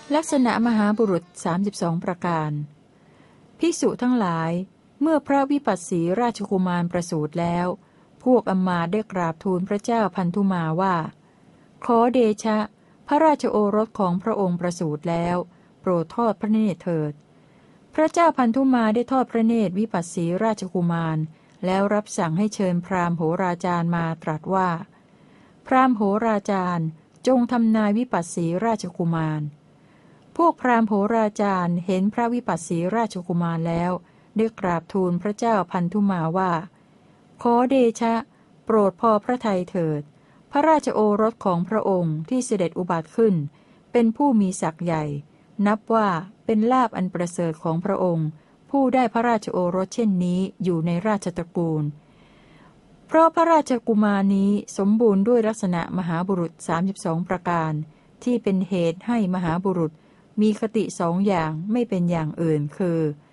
ลักษณะมหาบุรุษ32ประการภิกษุทั้งหลายเมื่อพระวิปัสสีราชกุมารประสูติแล้วพวกอมาตย์ได้กราบทูลพระเจ้าพันธุมาว่าขอเดชะพระราชโอรสของพระองค์ประสูติแล้วโปรดทอดพระเนตรเถิดพระเจ้าพันธุมาได้ทอดพระเนตรวิปัสสีราชกุมารแล้วรับสั่งให้เชิญพราหมณ์โหราจารย์มาตรัสว่าพราหมณ์โหราจารย์จงทำนายวิปัสสีราชกุมารพวกพราหมณ์โหราจารย์เห็นพระวิปัสสีราชกุมารแล้วได้กราบทูลพระเจ้าพันธุมาว่าขอเดชะโปรดพอพระทัยเถิดพระราชโอรสของพระองค์ที่เสด็จอุบัติขึ้นเป็นผู้มีศักย์ใหญ่นับว่าเป็นลาภอันประเสริฐของพระองค์ผู้ได้พระราชโอรสเช่นนี้อยู่ในราชตระกูลเพราะพระราชกุมารนี้สมบูรณ์ด้วยลักษณะมหาบุรุษ32ประการที่เป็นเหตุให้มหาบุรุษมีคติสองอย่างไม่เป็นอย่างอื่นคือ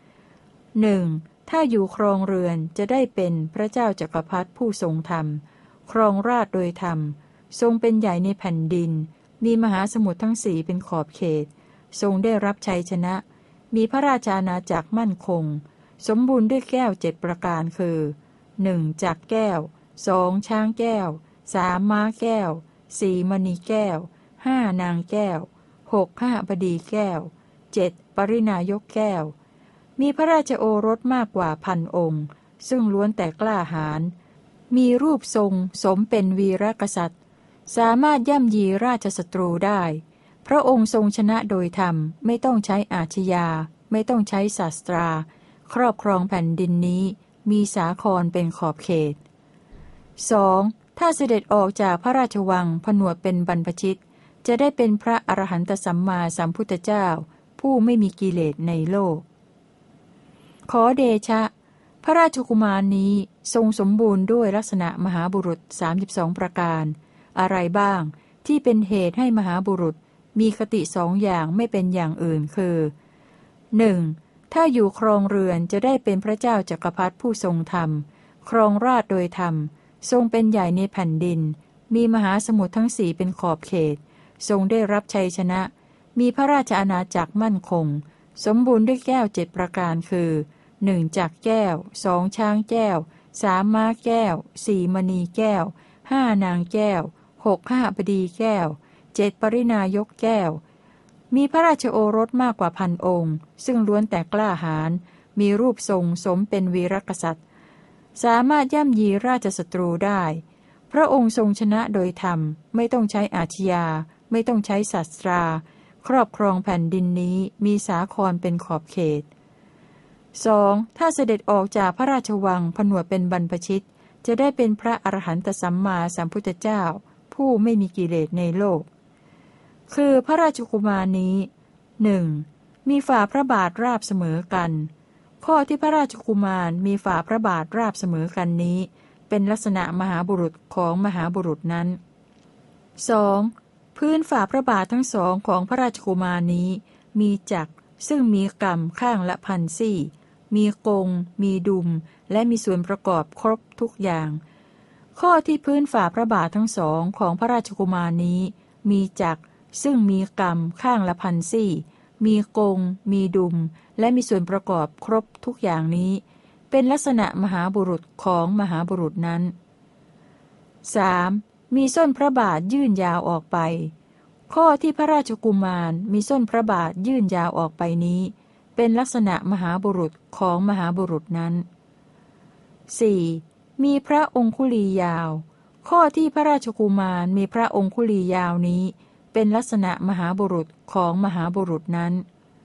1. ถ้าอยู่ครองเรือนจะได้เป็นพระเจ้าจักรพรรดิผู้ทรงธรรมครองราชย์โดยธรรมทรงเป็นใหญ่ในแผ่นดินมีมหาสมุทรทั้งสี่เป็นขอบเขตทรงได้รับชัยชนะมีพระราชอาณาจักรมั่นคงสมบูรณ์ด้วยแก้ว7ประการคือ 1. จักรแก้ว 2. ช้างแก้ว 3. ม้าแก้ว 4. มณีแก้ว 5. นางแก้ว 6. ขหบดีแก้ว 7. ปรินายกแก้วมีพระราชโอรสมากกว่า1,000 องค์ซึ่งล้วนแต่กล้าหาญมีรูปทรงสมเป็นวีรกษัตริย์สามารถย่ำยีราชศัตรูได้พระองค์ทรงชนะโดยธรรมไม่ต้องใช้อาชญาไม่ต้องใช้ศาสตราครอบครองแผ่นดินนี้มีสาครเป็นขอบเขต 2. ถ้าเสด็จออกจากพระราชวังผนวดเป็นบรรพชิตจะได้เป็นพระอรหันตสัมมาสัมพุทธเจ้าผู้ไม่มีกิเลสในโลกขอเดชะพระราชกุมารนี้ทรงสมบูรณ์ด้วยลักษณะมหาบุรุษ32ประการอะไรบ้างที่เป็นเหตุให้มหาบุรุษมีคติสองอย่างไม่เป็นอย่างอื่นคือ 1. ถ้าอยู่ครองเรือนจะได้เป็นพระเจ้าจักรพรรดิผู้ทรงธรรมครองราชย์โดยธรรมทรงเป็นใหญ่ในแผ่นดินมีมหาสมุทรทั้งสี่เป็นขอบเขตทรงได้รับชัยชนะมีพระราชอาณาจักรมั่นคงสมบูรณ์ด้วยแก้ว7ประการคือ 1. จักรแก้ว 2. ช้างแก้ว 3. ม้าแก้ว 4. มณีแก้ว 5. นางแก้ว 6. ขหบดีแก้ว 7. ปรินายกแก้วมีพระราชโอรสมากกว่า1,000 องค์ซึ่งล้วนแต่กล้าหาญมีรูปทรงสมเป็นวีรกษัตริย์สามารถย่ำยีราชศัตรูได้พระองค์ทรงชนะโดยธรรมไม่ต้องใช้อาชญาไม่ต้องใช้ศาสตราครอบครองแผ่นดินนี้มีสาครเป็นขอบเขต 2. ถ้าเสด็จออกจากพระราชวังผนวดเป็นบรรพชิตจะได้เป็นพระอรหันตสัมมาสัมพุทธเจ้าผู้ไม่มีกิเลสในโลกคือพระราชกุมารนี้ 1. มีฝ่าพระบาทราบเสมอกันข้อที่พระราชกุมารมีฝ่าพระบาทราบเสมอกันนี้เป็นลักษณะมหาบุรุษของมหาบุรุษนั้น 2. พื้นฝ่าพระบาททั้งสองของพระราชกุมารนี้มีจักรซึ่งมีกำข้างละ1,000 ซี่มีกงมีดุมและมีส่วนประกอบครบทุกอย่างข้อที่พื้นฝ่าพระบาททั้งสองของพระราชกุมารนี้มีจักรซึ่งมีกำข้างละ1,000 ซี่มีกงมีดุมและมีส่วนประกอบครบทุกอย่างนี้เป็นลักษณะมหาบุรุษของมหาบุรุษนั้น 3. มีส้นพระบาทยื่นยาวออกไปข้อที่พระราชกุมารมีส้นพระบาทยื่นยาวออกไปนี้เป็นลักษณะมหาบุรุษของมหาบุรุษนั้น 4. มีพระองคุลียาวข้อที่พระราชกุมารมีพระองคุลียาวนี้เป็นลักษณะมหาบุรุษของมหาบุรุษนั้น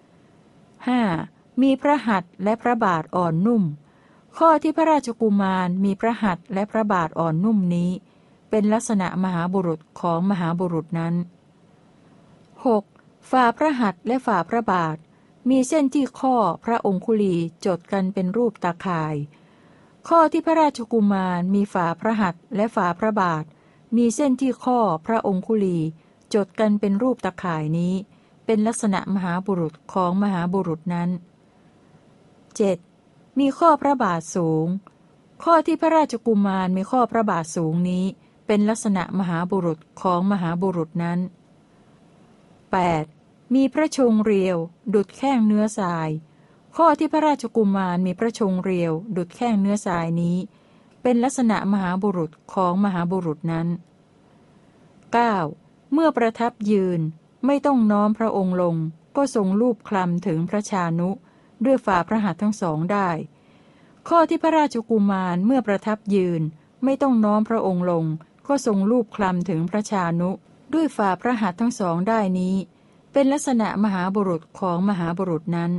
5. มีพระหัตถ์และพระบาทอ่อนนุ่มข้อที่พระราชกุมารมีพระหัตถ์และพระบาทอ่อนนุ่มนี้เป็นลักษณะมหาบุรุษของมหาบุรุษนั้น 6. ฝ่าพระหัตถ์และฝ่าพระบาทมีเส้นที่ข้อพระองคุลีจดกันเป็นรูปตาข่ายข้อที่พระราชกุมารมีฝ่าพระหัตถ์และฝ่าพระบาทมีเส้นที่ข้อพระองคุลีจดกันเป็นรูปตาข่ายนี้เป็นลักษณะมหาบุรุษของมหาบุรุษนั้น 7. มีข้อพระบาทสูงข้อที่พระราชกุมารมีข้อพระบาทสูงนี้เป็นลักษณะมหาบุรุษของมหาบุรุษนั้น 8. มีพระชงเรียวดุจแข้งเนื้อทราย ข้อที่พระราชกุมารมีพระชงเรียวดุจแข้งเนื้อทรายนี้เป็นลักษณะมหาบุรุษของมหาบุรุษนั้น 9. เมื่อประทับยืนไม่ต้องน้อมพระองค์ลงก็ทรงลูบคลำถึงพระชานุด้วยฝ่าพระหัตถ์ทั้งสองได้ ข้อที่พระราชกุมารเมื่อประทับยืนไม่ต้องน้อมพระองค์ลงก็ทรงลูบคลำถึงพระชานุด้วยฝ่าพระหัตถ์ทั้งสองได้นี้เป็นลักษณะมหาบุรุษของมหาบุรุษนั้น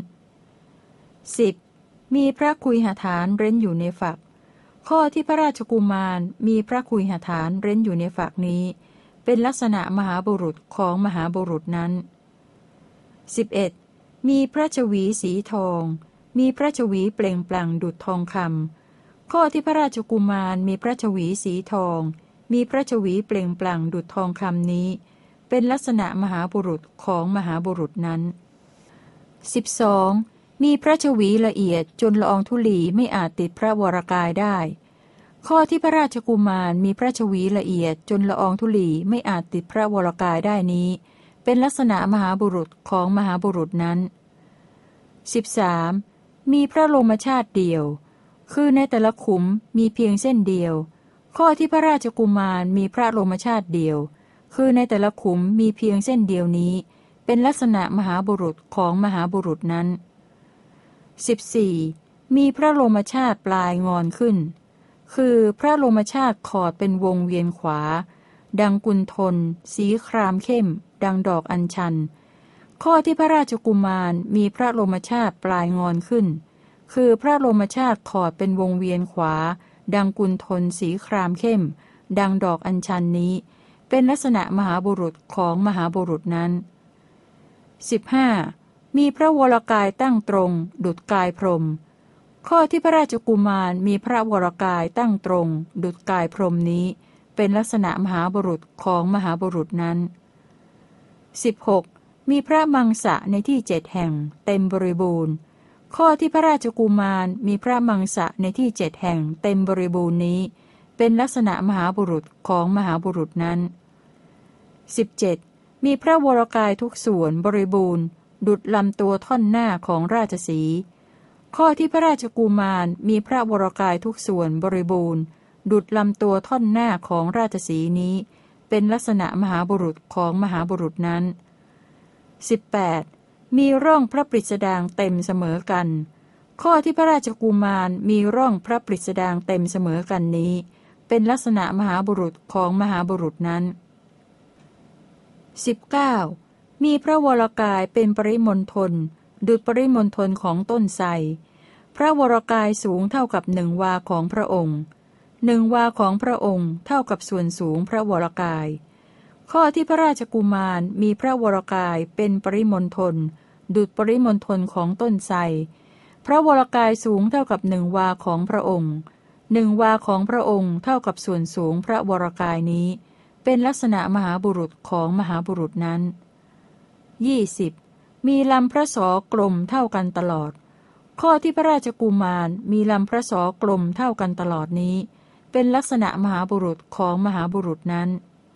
10. มีพระคุยหฐานเร้นอยู่ในฝัก ข้อที่พระราชกุมารมีพระคุยหฐานเร้นอยู่ในฝักนี้เป็นลักษณะมหาบุรุษของมหาบุรุษนั้น 11. มีพระชวีสีทองมีพระชวีเปล่งปลั่งดุจทองคำ ข้อที่พระราชกุมารมีพระชวีสีทองมีพระชวีเปล่งปลั่งดุจทองคำนี้เป็นลักษณะมหาบุรุษของมหาบุรุษนั้น 12. มีพระชวีละเอียดจนละอองธุลีไม่อาจติดพระวรกายได้ ข้อที่พระราชกุมารมีพระชวีละเอียดจนละอองธุลีไม่อาจติดพระวรกายได้นี้เป็นลักษณะมหาบุรุษของมหาบุรุษนั้น 13. มีพระโลมชาติเดียวคือในแต่ละขุมมีเพียงเส้นเดียว ข้อที่พระราชกุมารมีพระโลมชาติเดียวคือในแต่ละขุมมีเพียงเส้นเดียวนี้เป็นลักษณะมหาบุรุษของมหาบุรุษนั้น 14. มีพระโลมชาติปลายงอนขึ้นคือพระโลมชาติขอดเป็นวงเวียนขวาดังกุลทนสีครามเข้มดังดอกอัญชัน ข้อที่พระราชกุมารมีพระโลมชาติปลายงอนขึ้นคือพระโลมชาติขอดเป็นวงเวียนขวาดังกุลทนสีครามเข้มดังดอกอัญชันนี้เป็นลักษณะมหาบุรุษของมหาบุรุษนั้น 15. มีพระวรกายตั้งตรงดุจกายพรหม ข้อที่พระราชกุมารมีพระวรกายตั้งตรงดุจกายพรหมนี้เป็นลักษณะมหาบุรุษของมหาบุรุษนั้น 16. มีพระมังสะในที่7แห่งเต็มบริบูรณ์ ข้อที่พระราชกุมารมีพระมังสะในที่7แห่งเต็มบริบูรณ์นี้เป็นลักษณะมหาบุรุษของมหาบุรุษนั้น 17. มีพระวรกายทุกส่วนบริบูรณ์ดุจลำตัวท่อนหน้าของราชสีห์ ข้อที่พระราชกุมารมีพระวรกายทุกส่วนบริบูรณ์ดุจลำตัวท่อนหน้าของราชสีห์นี้เป็นลักษณะมหาบุรุษของมหาบุรุษนั้น 18. มีร่องพระปริศดางเต็มเสมอกัน ข้อที่พระราชกุมารมีร่องพระปริศดางเต็มเสมอกันนี้เป็นลักษณะมหาบุรุษของมหาบุรุษนั้น 19. มีพระวรกายเป็นปริมณฑลดุจปริมณฑลของต้นไทร พระวรกายสูงเท่ากับ1 วาของพระองค์1 วาของพระองค์เท่ากับส่วนสูงพระวรกาย ข้อที่พระราชกุมารมีพระวรกายเป็นปริมณฑลดุจปริมณฑลของต้นไทร พระวรกายสูงเท่ากับ1 วาของพระองค์1 วาของพระองค์เท่ากับส่วนสูงพระวรกายนี้เป็นลักษณะมหาบุรุษของมหาบุรุษนั้น 20. มีลำพระศอกลมเท่ากันตลอด ข้อที่พระราชกุมารมีลำพระศอกลมเท่ากันตลอดนี้เป็นลักษณะมหาบุรุษของมหาบุรุษนั้น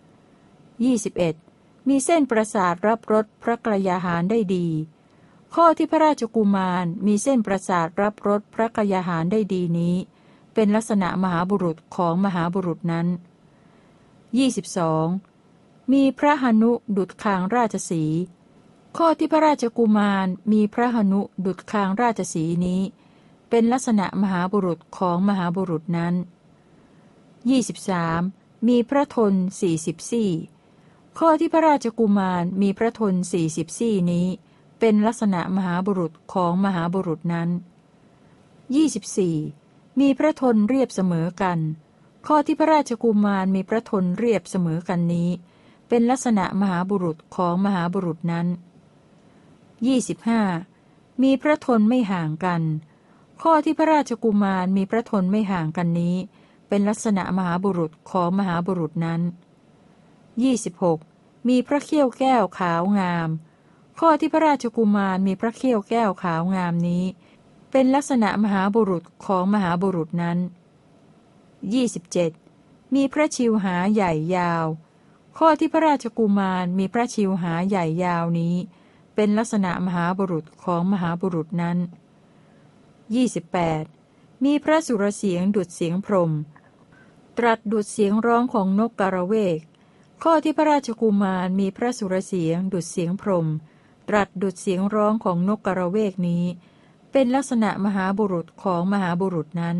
21. มีเส้นประสาทรับรสพระกยาหารได้ดี ข้อที่พระราชกุมารมีเส้นประสาทรับรสพระกยาหารได้ดีนี้เป็นลักษณะมหาบุรุษของมหาบุรุษนั้น 22. มีพระหนุดุจคางราชสีห์ ข้อที่พระราชกุมารมีพระหนุดุจคางราชสีห์นี้เป็นลักษณะมหาบุรุษของมหาบุรุษนั้น 23. มีพระทน40 ซี่ ข้อที่พระราชกุมารมีพระทน40 ซี่นี้เป็นลักษณะมหาบุรุษของมหาบุรุษนั้น 24. มีพระทนเรียบเสมอกัน ข้อที่พระราชกุมารมีพระทนเรียบเสมอกันนี้เป็นลักษณะมหาบุรุษของมหาบุรุษนั้น 25. มีพระทนไม่ห่างกัน ข้อที่พระราชกุมารมีพระทนไม่ห่างกันนี้เป็นลักษณะมหาบุรุษของมหาบุรุษนั้น 26. มีพระเขี้ยวแก้วขาวงาม ข้อที่พระราชกุมารมีพระเขี้ยวแก้วขาวงามนี้เป็นลักษณะมหาบุรุษของมหาบุรุษนั้น 27. มีพระชิวหาใหญ่ยาว ข้อที่พระราชกุมารมีพระชิวหาใหญ่ยาวนี้เป็นลักษณะมหาบุรุษของมหาบุรุษนั้น 28. มีพระสุรเสียงดุจเสียงพรหมตรัสดุจเสียงร้องของนกกระเวกข้อที่พระราชกุมารมีพระสุรเสียงดุจเสียงพรหมตรัสดุจเสียงร้องของนกกระเวกนี้เป็นลักษณะมหาบุรุษของมหาบุรุษนั้น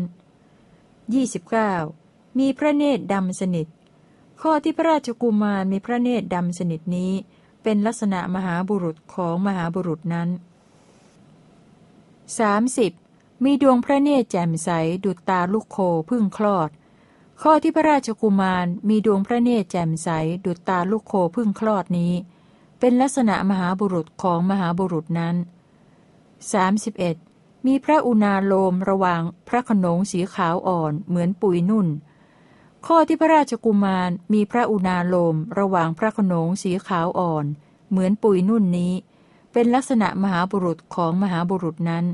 29. มีพระเนตรดำสนิทข้อที่พระราชกุมารมีพระเนตรดำสนิทนี้เป็นลักษณะมหาบุรุษของมหาบุรุษนั้น 30. มีดวงพระเนตรแจ่มใสดุจตาลูกโคเพิ่งคลอดข้อที่พระราชกุมารมีดวงพระเนตรแจ่มใสดุจตาลูกโคเพิ่งคลอดนี้เป็นลักษณะมหาบุรุษของมหาบุรุษนั้น 31. มีพระอุณาโลมระหว่างพระโขนงสีขาวอ่อนเหมือนปุยนุ่นข้อที่พระราชกุมารมีพระอุณาโลมระหว่างพระโขนงสีขาวอ่อนเหมือนปุยนุ่นนี้เป็นลักษณะมหาบุรุษของมหาบุรุษนั้น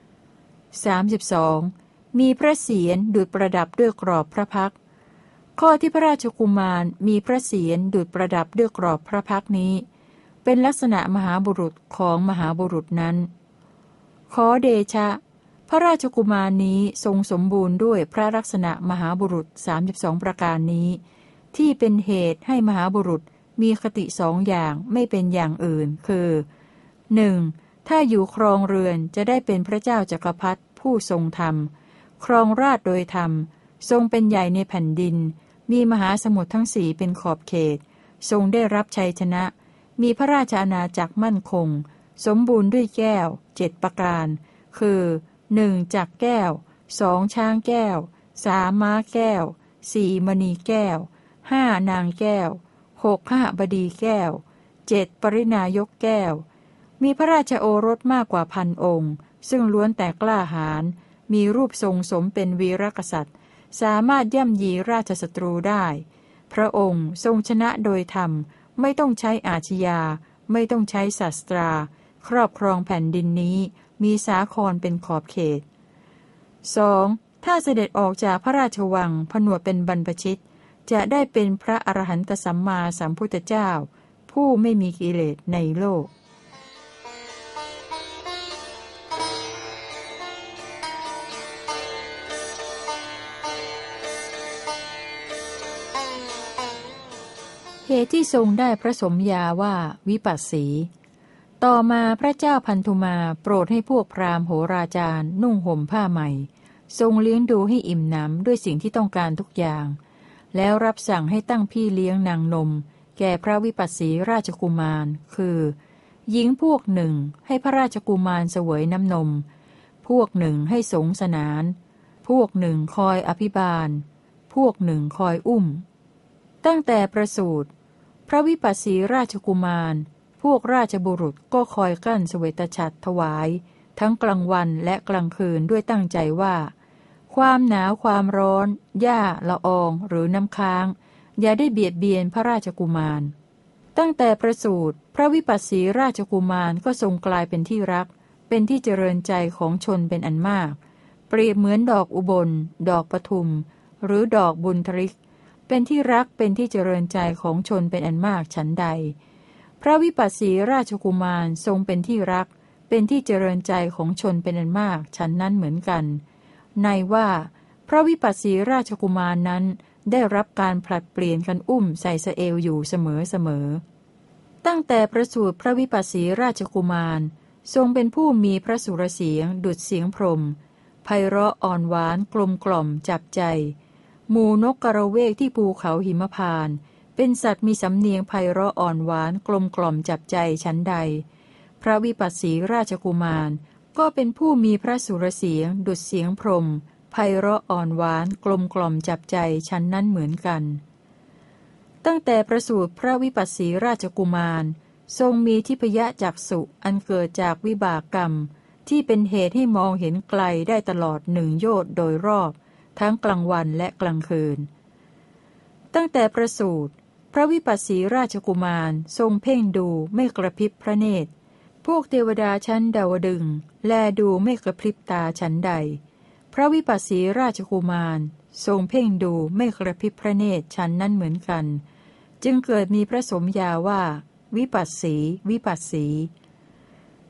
32. มีพระเศียรดุจประดับด้วยกรอบพระพักตร์ข้อที่พระราชกุมารมีพระเศียรดุจประดับด้วยกรอบพระพักตร์นี้เป็นลักษณะมหาบุรุษของมหาบุรุษนั้นขอเดชะพระราชกุมารนี้ทรงสมบูรณ์ด้วยพระลักษณะมหาบุรุษ32ประการนี้ที่เป็นเหตุให้มหาบุรุษมีคติสองอย่างไม่เป็นอย่างอื่นคือ 1. ถ้าอยู่ครองเรือนจะได้เป็นพระเจ้าจักรพรรดิผู้ทรงธรรมครองราชย์โดยธรรมทรงเป็นใหญ่ในแผ่นดินมีมหาสมุทรทั้งสี่เป็นขอบเขตทรงได้รับชัยชนะมีพระราชอาณาจักรมั่นคงสมบูรณ์ด้วยแก้ว7ประการคือ 1. จักรแก้ว 2. ช้างแก้ว 3. ม้าแก้ว 4. มณีแก้ว 5. นางแก้ว 6. ขหบดีแก้ว 7. ปรินายกแก้วมีพระราชโอรสมากกว่าพันองค์ซึ่งล้วนแต่กล้าหาญมีรูปทรงสมเป็นวีรกษัตริย์สามารถย่ำยีราชศัตรูได้พระองค์ทรงชนะโดยธรรมไม่ต้องใช้อาชญาไม่ต้องใช้ศาสตราครอบครองแผ่นดินนี้มีสาครเป็นขอบเขต 2. ถ้าเสด็จออกจากพระราชวังผนวดเป็นบรรพชิตจะได้เป็นพระอรหันตสัมมาสัมพุทธเจ้าผู้ไม่มีกิเลสในโลกเหตุที่ทรงได้พระสมญาว่าวิปัสสีต่อมาพระเจ้าพันธุมาโปรดให้พวกพราหมณ์โหราจารย์นุ่งห่มผ้าใหม่ทรงเลี้ยงดูให้อิ่มหนำด้วยสิ่งที่ต้องการทุกอย่างแล้วรับสั่งให้ตั้งพี่เลี้ยงนางนมแก่พระวิปัสสีราชกุมารคือหญิงพวกหนึ่งให้พระราชกุมารเสวยน้ำนมพวกหนึ่งให้สงสนานพวกหนึ่งคอยอภิบาลพวกหนึ่งคอยอุ้มตั้งแต่ประสูติพระวิปัสสีราชกุมารพวกราชบุรุษก็คอยกั้นเสวตฉัตรถวายทั้งกลางวันและกลางคืนด้วยตั้งใจว่าความหนาวความร้อนหญ้าละอองหรือน้ำค้างอย่าได้เบียดเบียนพระราชกุมารตั้งแต่ประสูติพระวิปัสสีราชกุมารก็ทรงกลายเป็นที่รักเป็นที่เจริญใจของชนเป็นอันมากเปรียบเหมือนดอกอุบลดอกปทุมหรือดอกบุญทริกเป็นที่รักเป็นที่เจริญใจของชนเป็นอันมากฉันใดพระวิปัสสีราชกุมารทรงเป็นที่รักเป็นที่เจริญใจของชนเป็นอันมากฉันนั้นเหมือนกันในว่าพระวิปัสสีราชกุมารนั้นได้รับการผลัดเปลี่ยนกันอุ้มใส่สะเอวอยู่เสมอตั้งแต่ประสูติพระวิปัสสีราชกุมารทรงเป็นผู้มีพระสุรเสียงดุจเสียงพรหมไพเราะอ่อนหวานกลมกล่อมจับใจหมู่นกกระเวกที่ภูเขาหิมพานต์เป็นสัตว์มีสำเนียงไพเราะอ่อนหวานกลมกล่อมจับใจชั้นใดพระวิปัสสีราชกุมารก็เป็นผู้มีพระสุรเสียงดุจเสียงพรหมไพเราะอ่อนหวานกลมกล่อมจับใจชั้นนั้นเหมือนกันตั้งแต่ประสูติพระวิปัสสีราชกุมารทรงมีทิพยจักษุอันเกิดจากวิบากกรรมที่เป็นเหตุให้มองเห็นไกลได้ตลอด1 โยชน์โดยรอบทั้งกลางวันและกลางคืนตั้งแต่ประสูติพระวิปัสสีราชกุมารทรงเพ่งดูไม่กระพริบพระเนตรพวกเทวดาชั้นดาวดึงส์แลดูไม่กระพริบตาชั้นใดพระวิปัสสีราชกุมารทรงเพ่งดูไม่กระพริบพระเนตรชั้นนั้นเหมือนกันจึงเกิดมีพระสมญาว่าวิปัสสีวิปัสสี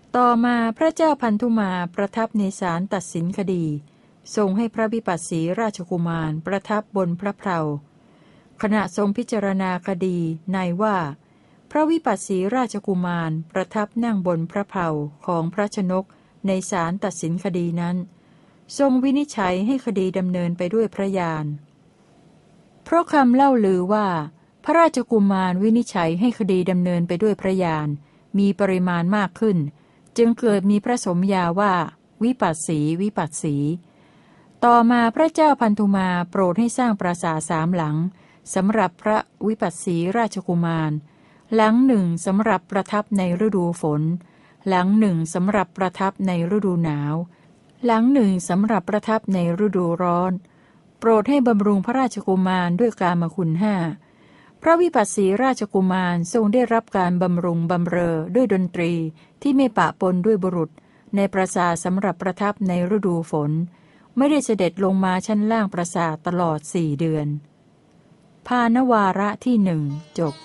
ต่อมาพระเจ้าพันธุมาประทับในศาลตัดสินคดีทรงให้พระวิปัสสีราชกุมารประทับบนพระเพลาขณะทรงพิจารณาคดีในว่าพระวิปัสสีราชกุมารประทับนั่งบนพระเพลาของพระชนกในศาลตัดสินคดีนั้นทรงวินิจฉัยให้คดีดำเนินไปด้วยพระญาณเพราะคำเล่าลือว่าพระราชกุมารวินิจฉัยให้คดีดำเนินไปด้วยพระญาณมีปริมาณมากขึ้นจึงเกิดมีพระสมญาว่าวิปัสสีวิปัสสีต่อมาพระเจ้าพันธุมาโปรดให้สร้างปราสาท3 หลังสำหรับพระวิปัสสีราชกุมารหลังหนึ่งสำหรับประทับในฤดูฝนหลังหนึ่งสำหรับประทับในฤดูหนาวหลังหนึ่งสำหรับประทับในฤดูร้อนโปรดให้บำรุงพระราชกุมารด้วยกามคุณ5พระวิปัสสีราชกุมารทรงได้รับการบำรุงบำเรอด้วยดนตรีที่ไม่ปะปนด้วยบุรุษในปราสาทสำหรับประทับในฤดูฝนไม่ได้เสด็จลงมาชั้นล่างปราสาทตลอด4 เดือนภานวาระที่1จบ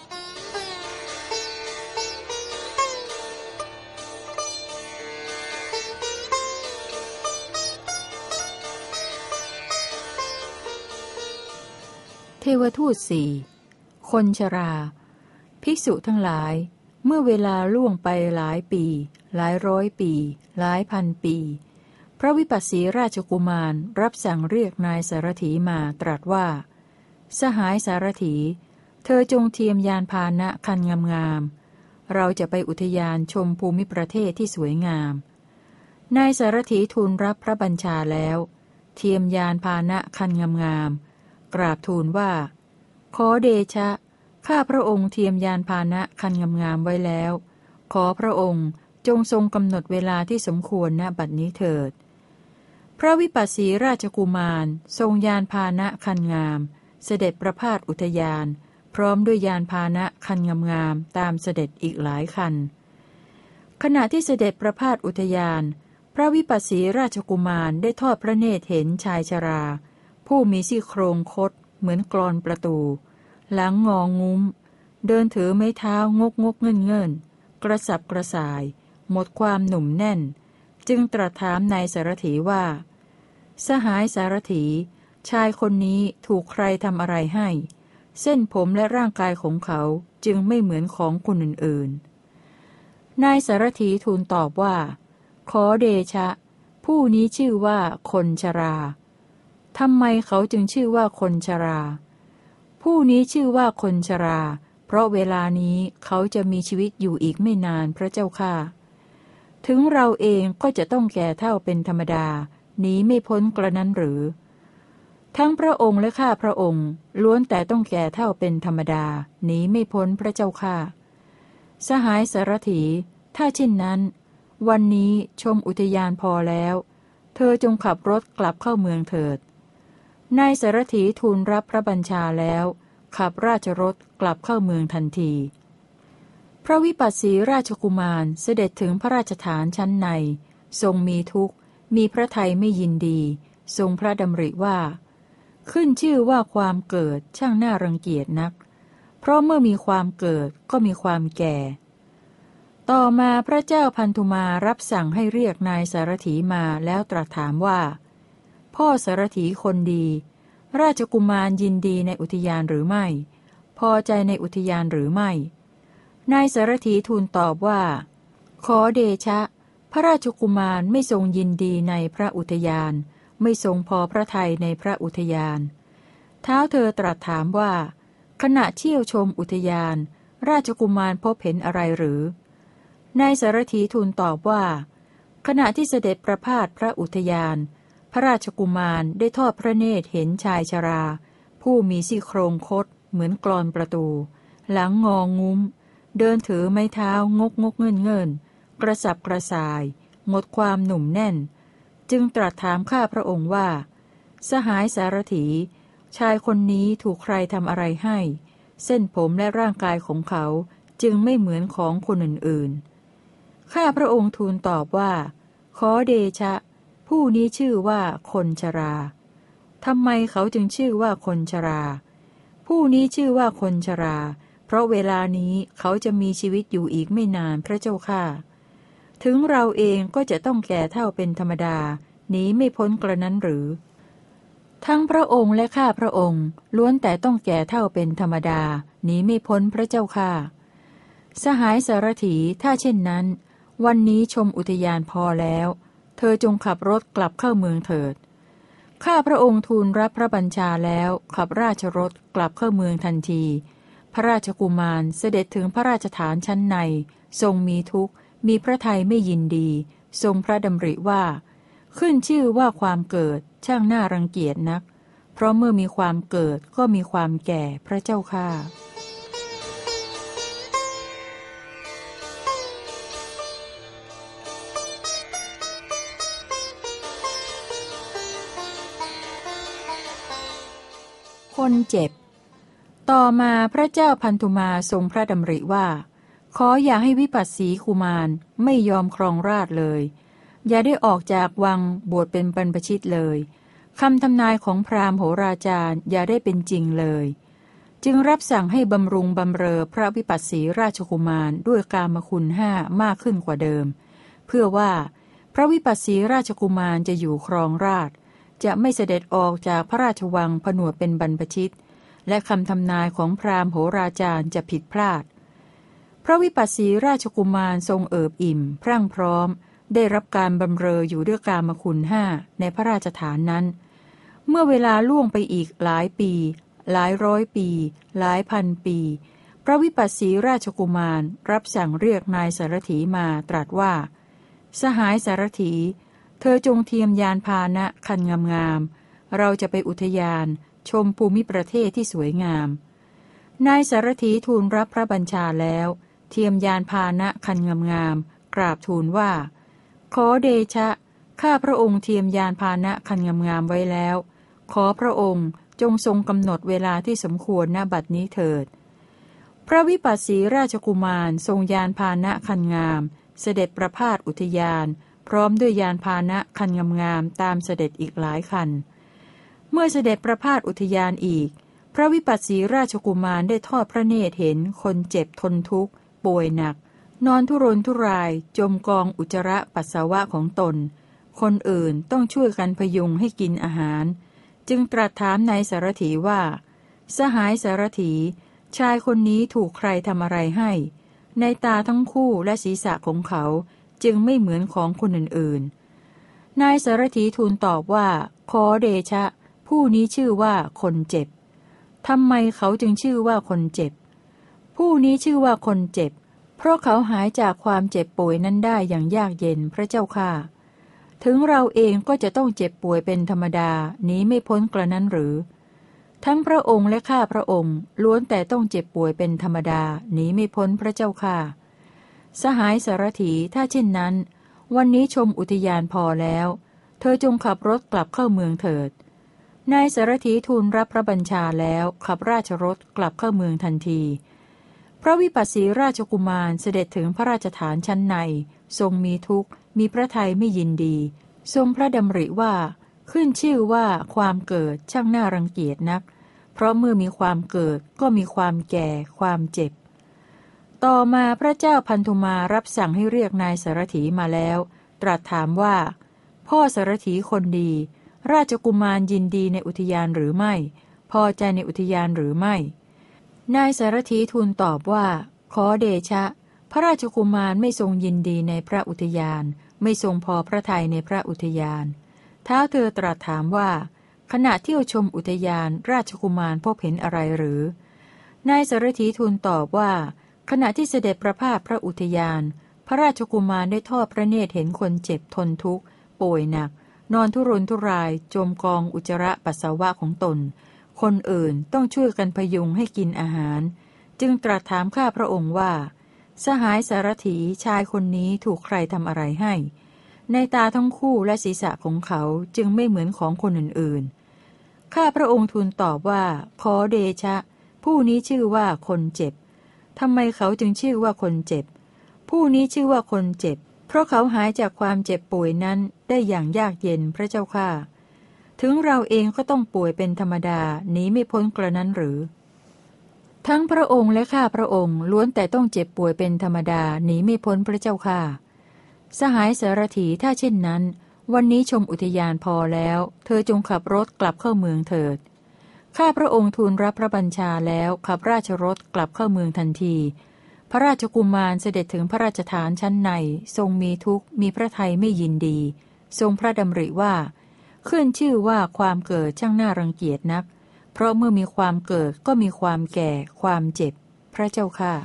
เทวทูต4คนชราภิกษุทั้งหลายเมื่อเวลาล่วงไปหลายปีหลายร้อยปีหลายพันปีพระวิปัสสีราชกุมารรับสั่งเรียกนายสารถีมาตรัสว่าสหายสารถีเธอจงเทียมยานพาหนะคันงามๆเราจะไปอุทยานชมภูมิประเทศที่สวยงามนายสารถีทูลรับพระบัญชาแล้วเทียมยานพาหนะคันงามๆกราบทูลว่าขอเดชะข้าพระองค์เทียมยานพาหนะคันงามๆไว้แล้วขอพระองค์จงทรงกำหนดเวลาที่สมควรณบัดนี้เถิดพระวิปัสสีราชกุมารทรงยานพาหนะคันงามเสด็จประพาสอุทยานพร้อมด้วยยานพาหนะคันงามๆตามเสด็จอีกหลายคันขณะที่เสด็จประพาสอุทยานพระวิปัสสีราชกุมารได้ทอดพระเนตรเห็นชายชราผู้มีซี่โครงคดเหมือนกลอนประตูหลังงองุ้มเดินถือไม้เท้างกงกเงื่อนเงื่อนกระสับกระส่ายหมดความหนุ่มแน่นจึงตรัสถามนายสารถีว่าสหายสารถีชายคนนี้ถูกใครทำอะไรให้เส้นผมและร่างกายของเขาจึงไม่เหมือนของคนอื่นๆนายสารถีทูลตอบว่าขอเดชะผู้นี้ชื่อว่าคนชราทำไมเขาจึงชื่อว่าคนชราผู้นี้ชื่อว่าคนชราเพราะเวลานี้เขาจะมีชีวิตอยู่อีกไม่นานพระเจ้าค่ะถึงเราเองก็จะต้องแก่เฒ่าเป็นธรรมดาหนีไม่พ้นกระนั้นหรือทั้งพระองค์และข้าพระองค์ล้วนแต่ต้องแก่เฒ่าเป็นธรรมดาหนีไม่พ้นพระเจ้าค่ะสหายสารถีถ้าเช่นนั้นวันนี้ชมอุทยานพอแล้วเธอจงขับรถกลับเข้าเมืองเถิดนายสารถีทูลรับพระบัญชาแล้วขับราชรถกลับเข้าเมืองทันทีพระวิปัสสีราชกุมารเสด็จถึงพระราชฐานชั้นในทรงมีทุกข์มีพระทัยไม่ยินดีทรงพระดำริว่าขึ้นชื่อว่าความเกิดช่างน่ารังเกียจนักเพราะเมื่อมีความเกิดก็มีความแก่ต่อมาพระเจ้าพันธุมารับสั่งให้เรียกนายสารถีมาแล้วตรัสถามว่าพ่อสารถีคนดีราชกุมารยินดีในอุทยานหรือไม่พอใจในอุทยานหรือไม่นายสารถีทูลตอบว่าขอเดชะพระราชกุมารไม่ทรงยินดีในพระอุทยานไม่ทรงพอพระทัยในพระอุทยานท้าวเธอตรัสถามว่าขณะเที่ยวชมอุทยานราชกุมารพบเห็นอะไรหรือนายสารถีทูลตอบว่าขณะที่เสด็จประพาสพระอุทยานพระราชกุมารได้ทอดพระเนตรเห็นชายชราผู้มีซี่โครงคดเหมือนกลอนประตูหลังงองุ้มเดินถือไม้เท้างกงกเงื่อนเงื่อนกระสับกระส่ายหมดความหนุ่มแน่นจึงตรัสถามข้าพระองค์ว่าสหายสารถีชายคนนี้ถูกใครทำอะไรให้เส้นผมและร่างกายของเขาจึงไม่เหมือนของคนอื่นๆข้าพระองค์ทูลตอบว่าขอเดชะผู้นี้ชื่อว่าคนชราทำไมเขาจึงชื่อว่าคนชราผู้นี้ชื่อว่าคนชราเพราะเวลานี้เขาจะมีชีวิตอยู่อีกไม่นานพระเจ้าค่ะถึงเราเองก็จะต้องแก่เฒ่าเป็นธรรมดาหนีไม่พ้นกระนั้นหรือทั้งพระองค์และข้าพระองค์ล้วนแต่ต้องแก่เฒ่าเป็นธรรมดาหนีไม่พ้นพระเจ้าข้าสหายสารถีถ้าเช่นนั้นวันนี้ชมอุทยานพอแล้วเธอจงขับรถกลับเข้าเมืองเถิดข้าพระองค์ทูลรับพระบัญชาแล้วขับราชรถกลับเข้าเมืองทันทีพระราชกุมารเสด็จถึงพระราชฐานชั้นในทรงมีทุกข์มีพระทัยไม่ยินดีทรงพระดำริว่าขึ้นชื่อว่าความเกิดช่างน่ารังเกียจนักเพราะเมื่อมีความเกิดก็มีความแก่พระเจ้าข้าคนเจ็บต่อมาพระเจ้าพันธุมาทรงพระดำริว่าขออย่าให้วิปัสสีกุมารไม่ยอมครองราชย์เลยอย่าได้ออกจากวังบวชเป็นบรรพชิตเลยคำทำนายของพราหมณ์โหราจารย์อย่าได้เป็นจริงเลยจึงรับสั่งให้บำรุงบำเรอพระวิปัสสีราชกุมารด้วยกามคุณ5มากขึ้นกว่าเดิมเพื่อว่าพระวิปัสสีราชกุมารจะอยู่ครองราชย์จะไม่เสด็จออกจากพระราชวังผนวดเป็นบรรพชิตและคำทำนายของพราหมณ์โหราจารย์จะผิดพลาดพระวิปัสสีราชกุมารทรงเอิบอิ่มพรั่งพร้อมได้รับการบำเรออยู่ด้วยกามคุณ5ในพระราชฐานนั้นเมื่อเวลาล่วงไปอีกหลายปีหลายร้อยปีหลายพันปีพระวิปัสสีราชกุมารรับสั่งเรียกนายสารถีมาตรัสว่าสหายสารถีเธอจงเทียมยานพาหนะคันงามๆเราจะไปอุทยานชมภูมิประเทศที่สวยงามนายสารถีทูลรับพระบัญชาแล้วเทียมยานพาหนะคันงามๆกราบทูลว่าขอเดชะข้าพระองค์เทียมยานพาหนะคันงามๆไว้แล้วขอพระองค์จงทรงกำหนดเวลาที่สมควรณบัดนี้เถิดพระวิปัสสีราชกุมารทรงยานพาหนะคันงามเสด็จประพาสอุทยานพร้อมด้วยยานพาหนะคันงามๆตามเสด็จอีกหลายคันเมื่อเสด็จประพาสอุทยานอีกพระวิปัสสีราชกุมารได้ทอดพระเนตรเห็นคนเจ็บทนทุกข์ป่วยหนักนอนทุรนทุรายจมกองอุจจาระปัสสาวะของตนคนอื่นต้องช่วยกันพยุงให้กินอาหารจึงตรัสถามนายสารถีว่าสหายสารถีชายคนนี้ถูกใครทำอะไรให้ในตาทั้งคู่และศีรษะของเขาจึงไม่เหมือนของคนอื่นๆนายสารถีทูลตอบว่าขอเดชะผู้นี้ชื่อว่าคนเจ็บทำไมเขาจึงชื่อว่าคนเจ็บผู้นี้ชื่อว่าคนเจ็บเพราะเขาหายจากความเจ็บป่วยนั้นได้อย่างยากเย็นพระเจ้าข้าถึงเราเองก็จะต้องเจ็บป่วยเป็นธรรมดาหนีไม่พ้นกระนั้นหรือทั้งพระองค์และข้าพระองค์ล้วนแต่ต้องเจ็บป่วยเป็นธรรมดาหนีไม่พ้นพระเจ้าข้าสหายสารถีถ้าเช่นนั้นวันนี้ชมอุทยานพอแล้วเธอจงขับรถกลับเข้าเมืองเถิดนายสารถีทูลรับพระบัญชาแล้วขับราชรถกลับเข้าเมืองทันทีพระวิปัสสีราชกุมารเสด็จถึงพระราชฐานชั้นในทรงมีทุกข์มีพระทัยไม่ยินดีทรงพระดำริว่าขึ้นชื่อว่าความเกิดช่างน่ารังเกียจนักเพราะเมื่อมีความเกิดก็มีความแก่ความเจ็บต่อมาพระเจ้าพันธุมารับสั่งให้เรียกนายสารถีมาแล้วตรัสถามว่าพ่อสารถีคนดีราชกุมารยินดีในอุทยานหรือไม่พอใจในอุทยานหรือไม่นายสารถีทูลตอบว่าขอเดชะพระราชกุมารไม่ทรงยินดีในพระอุทยานไม่ทรงพอพระทัยในพระอุทยานท้าวเธอตรัสถามว่าขณะเที่ยวชมอุทยานราชกุมารพบเห็นอะไรหรือนายสารถีทูลตอบว่าขณะที่เสด็จประพาสพระอุทยานพระราชกุมารได้ทอดพระเนตรเห็นคนเจ็บทนทุกข์ป่วยหนักนอนทุรนทุรายจมกองอุจจาระปัสสาวะของตนคนอื่นต้องช่วยกันพยุงให้กินอาหารจึงตรัสถามข้าพระองค์ว่าสหายสารถีชายคนนี้ถูกใครทำอะไรให้ในตาทั้งคู่และศีรษะของเขาจึงไม่เหมือนของคนอื่นๆข้าพระองค์ทูลตอบว่าขอเดชะผู้นี้ชื่อว่าคนเจ็บทำไมเขาจึงชื่อว่าคนเจ็บผู้นี้ชื่อว่าคนเจ็บเพราะเขาหายจากความเจ็บป่วยนั้นได้อย่างยากเย็นพระเจ้าข้าถึงเราเองก็ต้องป่วยเป็นธรรมดาหนีไม่พ้นกระนั้นหรือทั้งพระองค์และข้าพระองค์ล้วนแต่ต้องเจ็บป่วยเป็นธรรมดาหนีไม่พ้นพระเจ้าข้าสหายสารถีถ้าเช่นนั้นวันนี้ชมอุทยานพอแล้วเธอจงขับรถกลับเข้าเมืองเถิดข้าพระองค์ทูลรับพระบัญชาแล้วขับราชรถกลับเข้าเมืองทันทีพระราชกุมารเสด็จถึงพระราชฐานชั้นในทรงมีทุกข์มีพระทัยไม่ยินดีทรงพระดำริว่าขึ้นชื่อว่าความเกิดช่างน่ารังเกียจนักเพราะเมื่อมีความเกิดก็มีความแก่ความเจ็บพระเจ้าค่ะ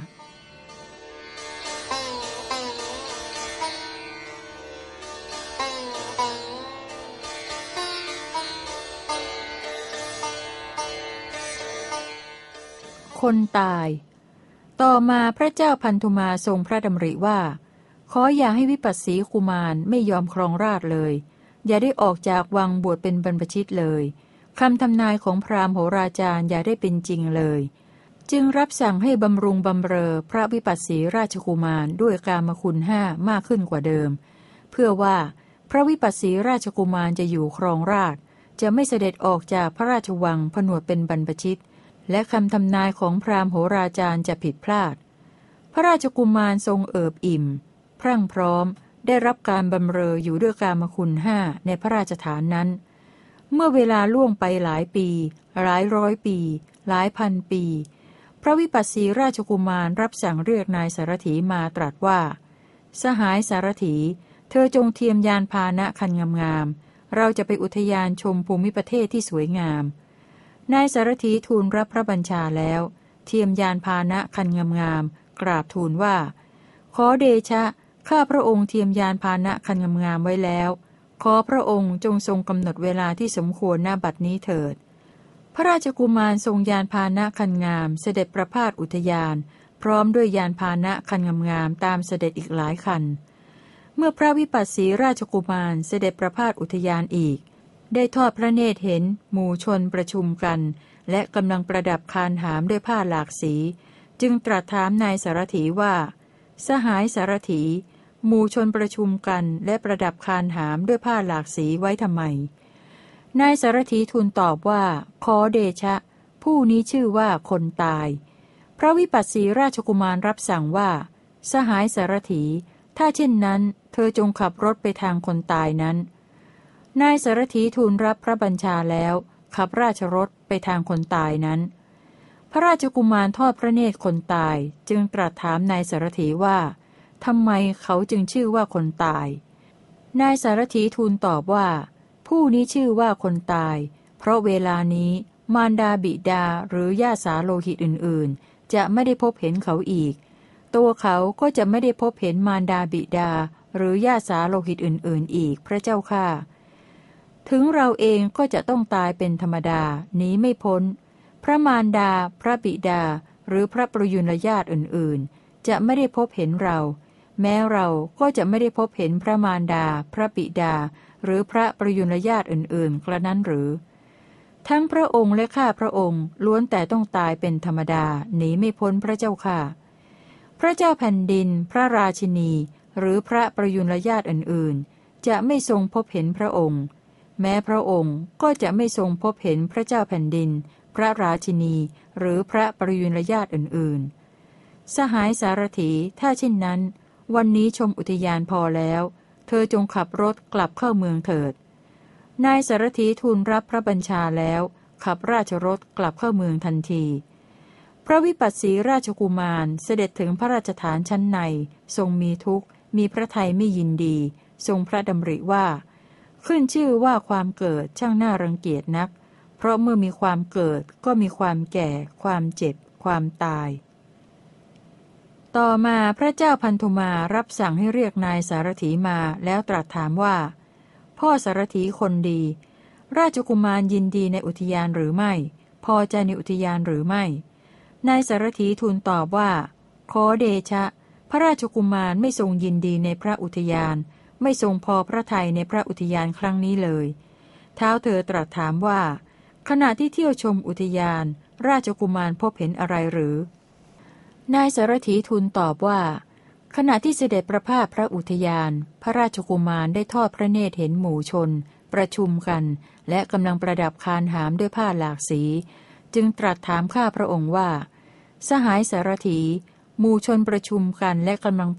คนตายต่อมาพระเจ้าพันธุมาทรงพระดำริว่าขออย่าให้วิปัสสีกุมารไม่ยอมครองราชย์เลยอย่าได้ออกจากวังบวชเป็นบรรพชิตเลยคำทำนายของพราหมณ์โหราจารย์อย่าได้เป็นจริงเลยจึงรับสั่งให้บำรุงบำเรอพระวิปัสสีราชกุมารด้วยกามคุณ5มากขึ้นกว่าเดิมเพื่อว่าพระวิปัสสีราชกุมารจะอยู่ครองราชย์จะไม่เสด็จออกจากพระราชวังผนวดเป็นบรรพชิตและคำทำนายของพราหมณ์โหราจารย์จะผิดพลาดพระราชกุมารทรงเอิบอิ่มพรั่งพร้อมได้รับการบำเรออยู่ด้วยกามคุณ5ในพระราชฐานนั้นเมื่อเวลาล่วงไปหลายปีหลายร้อยปีหลายพันปีพระวิปัสสีราชกุมารรับสั่งเรียกนายสารถีมาตรัสว่าสหายสารถีเธอจงเทียมยานพาหนะคันงามๆเราจะไปอุทยานชมภูมิประเทศที่สวยงามนายสารถีทูลรับพระบัญชาแล้วเทียมยานพาหนะคันงามๆกราบทูลว่าขอเดชะข้าพระองค์เทียมยานพาหนะคันงามๆไว้แล้วขอพระองค์จงทรงกำหนดเวลาที่สมควรณบัดนี้เถิดพระราชกุมารทรงยานพาหนะคันงามเสด็จประพาสอุทยานพร้อมด้วยยานพาหนะคันงามๆตามเสด็จอีกหลายคันเมื่อพระวิปัสสีราชกุมารเสด็จประพาสอุทยานอีกได้ทอดพระเนตรเห็นหมู่ชนประชุมกันและกำลังประดับคานหามด้วยผ้าหลากสีจึงตรัสถามนายสารถีว่าสหายสารถีหมู่ชนประชุมกันและประดับคานหามด้วยผ้าหลากสีไว้ทำไมนายสารถีทูลตอบว่าขอเดชะผู้นี้ชื่อว่าคนตายพระวิปัสสีราชกุมารรับสั่งว่าสหายสารถีถ้าเช่นนั้นเธอจงขับรถไปทางคนตายนั้นนายสารถีทูลรับพระบัญชาแล้วขับราชรถไปทางคนตายนั้นพระราชกุมารทอดพระเนตรคนตายจึงตรัสถามนายสารถีว่าทำไมเขาจึงชื่อว่าคนตายนายสารถีทูลตอบว่าผู้นี้ชื่อว่าคนตายเพราะเวลานี้มารดาบิดาหรือญาติสาโลหิตอื่นๆจะไม่ได้พบเห็นเขาอีกตัวเขาก็จะไม่ได้พบเห็นมารดาบิดาหรือญาติสาโลหิตอื่นๆอีกพระเจ้าข้าถึงเราเองก็จะต้องตายเป็นธรรมดาหนีไม่พ้นพระมารดาพระบิดาหรือพระประยุรญาติอื่นๆจะไม่ได้พบเห็นเราแม้เราก็จะไม่ได้พบเห็นพระมารดาพระบิดาหรือพระประยุรญาติอื่นๆกระนั้นหรือทั้งพระองค์และข้าพระองค์ล้วนแต่ต้องตายเป็นธรรมดาหนีไม่พ้นพระเจ้าค่ะพระเจ้าแผ่นดินพระราชินีหรือพระประยุรญาติอื่นๆจะไม่ทรงพบเห็นพระองค์แม้พระองค์ก็จะไม่ทรงพบเห็นพระเจ้าแผ่นดินพระราชินีหรือพระประยุรญาติอื่นๆสหายสารถีถ้าเช่นนั้นวันนี้ชมอุทยานพอแล้วเธอจงขับรถกลับเข้าเมืองเถิดนายสารถีทูลรับพระบัญชาแล้วขับราชรถกลับเข้าเมืองทันทีพระวิปัสสีราชกุมารเสด็จถึงพระราชฐานชั้นในทรงมีทุกข์มีพระทัยไม่ยินดีทรงพระดำริว่าขึ้นชื่อว่าความเกิดช่างน่ารังเกียจนักเพราะเมื่อมีความเกิดก็มีความแก่ความเจ็บความตายต่อมาพระเจ้าพันธุมารับสั่งให้เรียกนายสารถีมาแล้วตรัสถามว่าพ่อสารถีคนดีราชกุมารยินดีในอุทยานหรือไม่พอใจในอุทยานหรือไม่นายสารถีทูลตอบว่าขอเดชะพระราชกุมารไม่ทรงยินดีในพระอุทยานไม่ทรงพอพระทัยในพระอุทยานครั้งนี้เลยท้าวเธอตรัสถามว่าขณะที่เที่ยวชมอุทยานราชกุมารพบเห็นอะไรหรือนายสารถีทูลตอบว่าขณะที่เสด็จประพาสพระอุทยานพระราชกุมารได้ทอดพระเนตรเห็นหมู่ชนประชุมกันและกำลังประดับคานหามด้วยผ้าหลากสีจึงตรัสถามข้าพระองค์ว่าสหายสารถีหมู่ชนประชุมกันและกำลังประดับ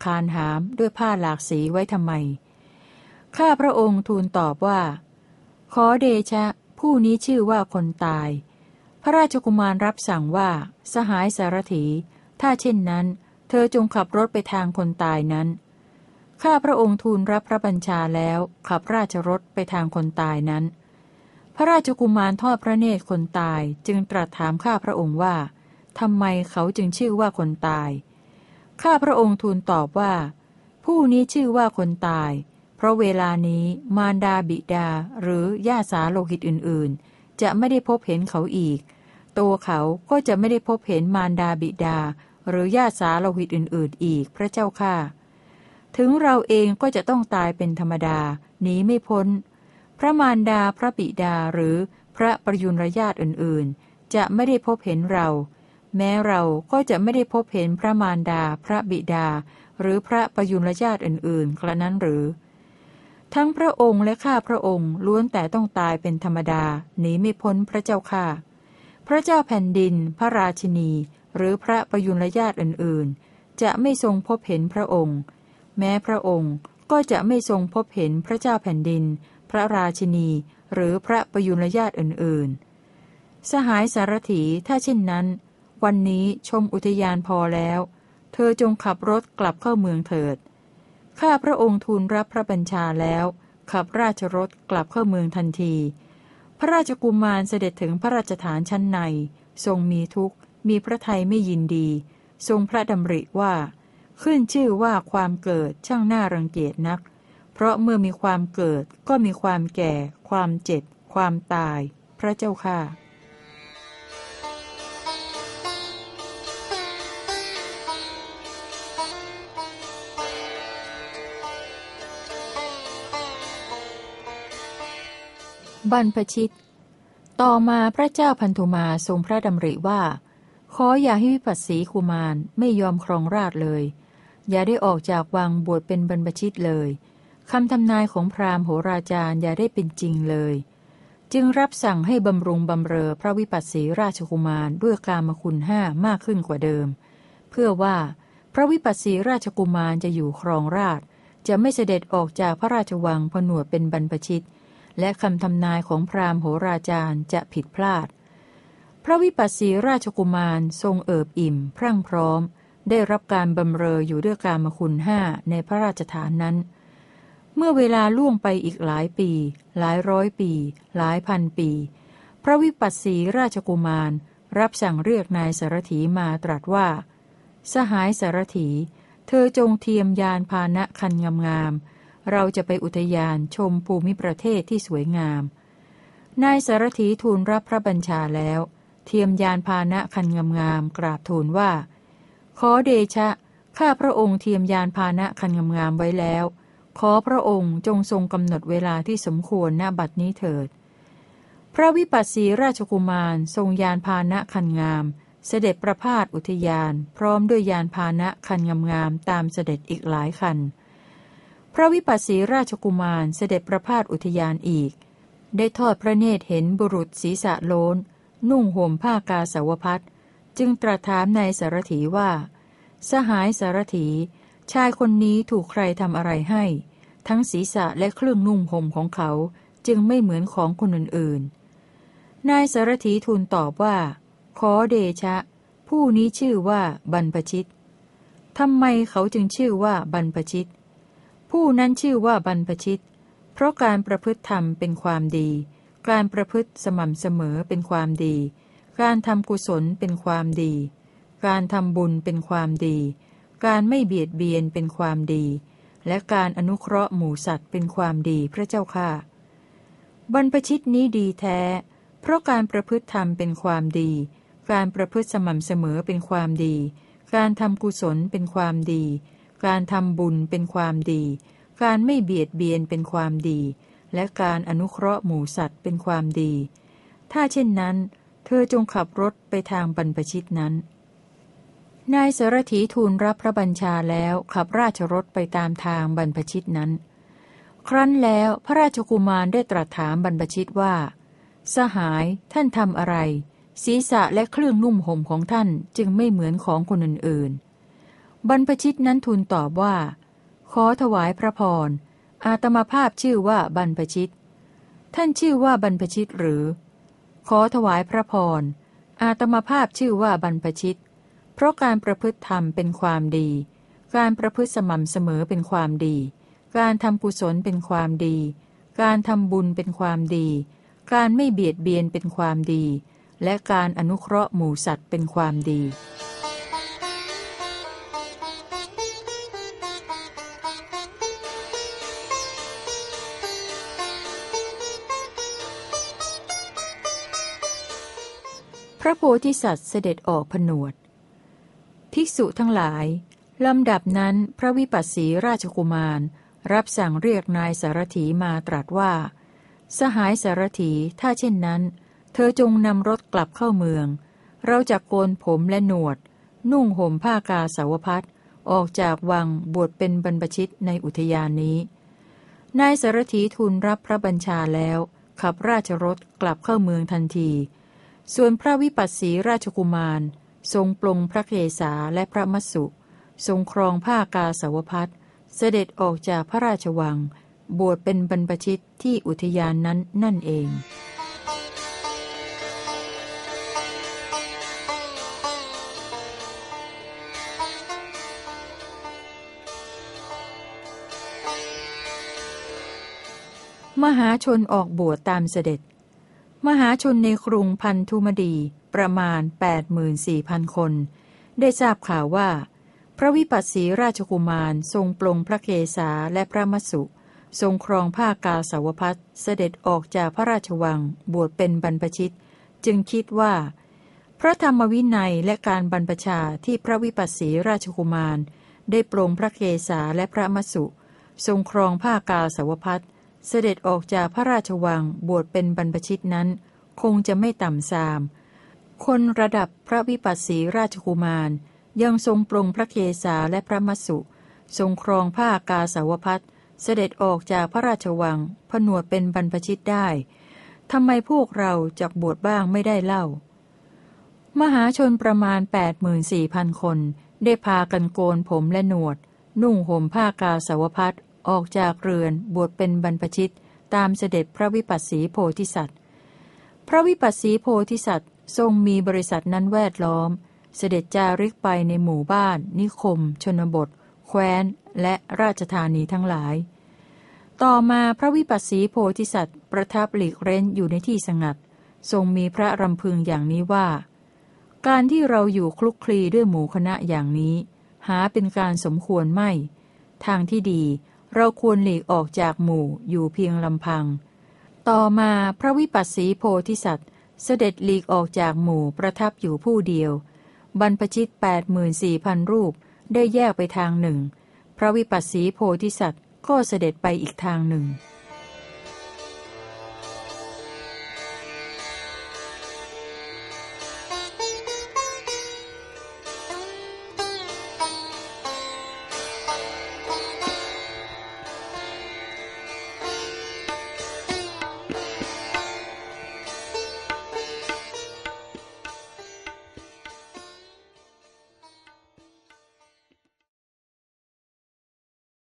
คานหามด้วยผ้าหลากสีไว้ทำไมข้าพระองค์ทูลตอบว่าขอเดชะผู้นี้ชื่อว่าคนตายพระราชกุมารรับสั่งว่าสหายสารถีถ้าเช่นนั้นเธอจงขับรถไปทางคนตายนั้นข้าพระองค์ทูลรับพระบัญชาแล้วขับราชรถไปทางคนตายนั้นพระราชกุมารทอดพระเนตรคนตายจึงตรัสถามข้าพระองค์ว่าทำไมเขาจึงชื่อว่าคนตายข้าพระองค์ทูลตอบว่าผู้นี้ชื่อว่าคนตายเพราะเวลานี้มารดาบิดาหรือญาติสาโลหิตอื่นๆจะไม่ได้พบเห็นเขาอีกตัวเขาก็จะไม่ได้พบเห็นมารดาบิดาหรือญาติสาโลหิตอื่นๆอีกพระเจ้าข้าถึงเราเองก็จะต้องตายเป็นธรรมดาหนีไม่พ้นพระมารดาพระบิดาหรือพระประยุรญาติอื่นๆจะไม่ได้พบเห็นเราแม้เราก็จะไม่ได้พบเห็นพระมารดาพระบิดาหรือพระประยุรญาติอื่นๆกระนั้นหรือทั้งพระองค์และข้าพระองค์ล้วนแต่ต้องตายเป็นธรรมดาหนีไม่พ้นพระเจ้าข้าพระเจ้าแผ่นดินพระราชินีหรือพระประยุรญาติอื่นๆจะไม่ทรงพบเห็นพระองค์แม้พระองค์ก็จะไม่ทรงพบเห็นพระเจ้าแผ่นดินพระราชินีหรือพระประยุรญาติอื่นๆสหายสารถีถ้าเช่นนั้นวันนี้ชมอุทยานพอแล้วเธอจงขับรถกลับเข้าเมืองเถิดข้าพระองค์ทูลรับพระบัญชาแล้วขับราชรถกลับเข้าเมืองทันทีพระราชกุมารเสด็จถึงพระราชฐานชั้นในทรงมีทุกข์มีพระทัยไม่ยินดีทรงพระดำริว่าขึ้นชื่อว่าความเกิดช่างน่ารังเกียจนักเพราะเมื่อมีความเกิดก็มีความแก่ความเจ็บความตายพระเจ้าข้าบรรพชิตต่อมาพระเจ้าพันธุมาทรงพระดำริว่าขออย่าให้วิปัสสีกุมารไม่ยอมครองราชย์เลยอย่าได้ออกจากวังบวชเป็นบรรพชิตเลยคำทำนายของพราหมณ์โหราจารย์อย่าได้เป็นจริงเลยจึงรับสั่งให้บำรุงบำเรอพระวิปัสสีราชกุมารด้วยกามคุณ5มากขึ้นกว่าเดิมเพื่อว่าพระวิปัสสีราชกุมารจะอยู่ครองราชย์จะไม่เสด็จออกจากพระราชวังผนวดเป็นบรรพชิตและคำทำนายของพราหมณ์โหราจารย์จะผิดพลาดพระวิปัสสีราชกุมารทรงเอิบอิ่มพรั่งพร้อมได้รับการบำเรออยู่ด้วยกามคุณ5ในพระราชฐานนั้นเมื่อเวลาล่วงไปอีกหลายปีหลายร้อยปีหลายพันปีพระวิปัสสีราชกุมารรับสั่งเรียกนายสารถีมาตรัสว่าสหายสารถีเธอจงเทียมยานพาหนะคันงามๆเราจะไปอุทยานชมภูมิประเทศที่สวยงามนายสารถีทูลรับพระบัญชาแล้วเทียมยานพาหนะคันงามๆกราบทูลว่าขอเดชะข้าพระองค์เทียมยานพาหนะคันงามๆไว้แล้วขอพระองค์จงทรงกำหนดเวลาที่สมควรณบัดนี้เถิดพระวิปัสสีราชกุมารทรงยานพาหนะคันงามเสด็จประพาสอุทยานพร้อมด้วยยานพาหนะคันงามๆตามเสด็จอีกหลายคันพระวิปัสสีราชกุมารเสด็จประพาสอุทยานอีกได้ทอดพระเนตรเห็นบุรุษศีรษะโล้นนุ่งห่มผ้ากาสาวพัสจึงตรัสถามนายสารถีว่าสหายสารถีชายคนนี้ถูกใครทำอะไรให้ทั้งศีรษะและเครื่องนุ่งห่มของเขาจึงไม่เหมือนของคนอื่นๆนายสารถีทูลตอบว่าขอเดชะผู้นี้ชื่อว่าบรรพชิตทำไมเขาจึงชื่อว่าบรรพชิตผู้นั้นชื่อว่าบรรพชิตเพราะการประพฤติธรรมเป็นความดีการประพฤติสม่ำเสมอเป็นความดีการทำกุศลเป็นความดีการทำบุญเป็นความดีการไม่เบียดเบียนเป็นความดีและการอนุเคราะห์หมู่สัตว์เป็นความดีพระเจ้าข้าบรรพชิตนี้ดีแท้เพราะการประพฤติธรรมเป็นความดีการประพฤติสม่ำเสมอเป็นความดีการทำกุศลเป็นความดีการทำบุญเป็นความดีการไม่เบียดเบียนเป็นความดีและการอนุเคราะห์หมู่สัตว์เป็นความดีถ้าเช่นนั้นเธอจงขับรถไปทางบรรพชิตนั้นนายสารถีทูลรับพระบัญชาแล้วขับราชรถไปตามทางบรรพชิตนั้นครั้นแล้วพระราชกุมารได้ตรัสถามบรรพชิตว่าสหายท่านทำอะไรศีรษะและเครื่องนุ่มห่มของท่านจึงไม่เหมือนของคนอื่นๆบรรพชิตนั้นทูลตอบว่าขอถวายพระพรอาตมาภาพชื่อว่าบรรพชิตท่านชื่อว่าบรรพชิตหรือขอถวายพระพรอาตมาภาพชื่อว่าบรรพชิตเพราะการประพฤติธรรมเป็นความดีการประพฤติสม่ำเสมอเป็นความดีการทำกุศลเป็นความดีการทำบุญเป็นความดีการไม่เบียดเบียนเป็นความดีและการอนุเคราะห์หมู่สัตว์เป็นความดีพระโพธิสัตว์เสด็จออกผนวดภิกษุทั้งหลายลำดับนั้นพระวิปัสสีราชกุมารรับสั่งเรียกนายสารถีมาตรัสว่าสหายสารถีถ้าเช่นนั้นเธอจงนำรถกลับเข้าเมืองเราจะโกนผมและหนวดนุ่งห่มผ้ากาสาวพัสออกจากวังบวชเป็นบรรพชิตในอุทยานนี้นายสารถีทูลรับพระบัญชาแล้วขับราชรถกลับเข้าเมืองทันทีส่วนพระวิปัสสีราชกุมารทรงปลงพระเกศาและพระมัสสุทรงครองผ้ากาสาวพัสเสด็จออกจากพระราชวังบวชเป็นบรรพชิตที่อุทยานนั้นนั่นเองมหาชนออกบวชตามเสด็จมหาชนในกรุงพันธุมดีประมาณ 84,000 คนได้ทราบข่าวว่าพระวิปัสสีราชกุมารทรงปลงพระเกศาและพระมัสสุทรงครองผ้ากาสาวพัสเสด็จออกจากพระราชวังบวชเป็นบรรพชิตจึงคิดว่าพระธรรมวินัยและการบรรพชาที่พระวิปัสสีราชกุมารได้ปลงพระเกศาและพระมัสสุทรงครองผ้ากาสาวพัสเสด็จออกจากพระราชวังบวชเป็นบรรพชิตนั้นคงจะไม่ต่ำทรามคนระดับพระวิปัสสีราชกุมารยังทรงปลงพระเกศาและพระมัสสุทรงครองผ้ากาสาวพัสเสด็จออกจากพระราชวังผนวดเป็นบรรพชิตได้ทำไมพวกเราจักบวชบ้างไม่ได้เล่ามหาชนประมาณ 84,000 คนได้พากันโกนผมและหนวดนุ่งห่มผ้ากาสาวพัสออกจากเรือนบวชเป็นบรรพชิตตามเสด็จพระวิปัสสีโพธิสัตว์พระวิปัสสีโพธิสัตว์ทรงมีบริษัทนั้นแวดล้อมเสด็จจาริกไปในหมู่บ้านนิคมชนบทแคว้นและราชธานีทั้งหลายต่อมาพระวิปัสสีโพธิสัตว์ประทับหลีกเร้นอยู่ในที่สงัดทรงมีพระรำพึงอย่างนี้ว่าการที่เราอยู่คลุกคลีด้วยหมู่คณะอย่างนี้หาเป็นการสมควรไม่ทางที่ดีเราควรหลีกออกจากหมู่อยู่เพียงลำพังต่อมาพระวิปัสสีโพธิสัตว์เสด็จหลีกออกจากหมู่ประทับอยู่ผู้เดียวบรรพชิต 84,000 รูปได้แยกไปทางหนึ่งพระวิปัสสีโพธิสัตว์ก็เสด็จไปอีกทางหนึ่ง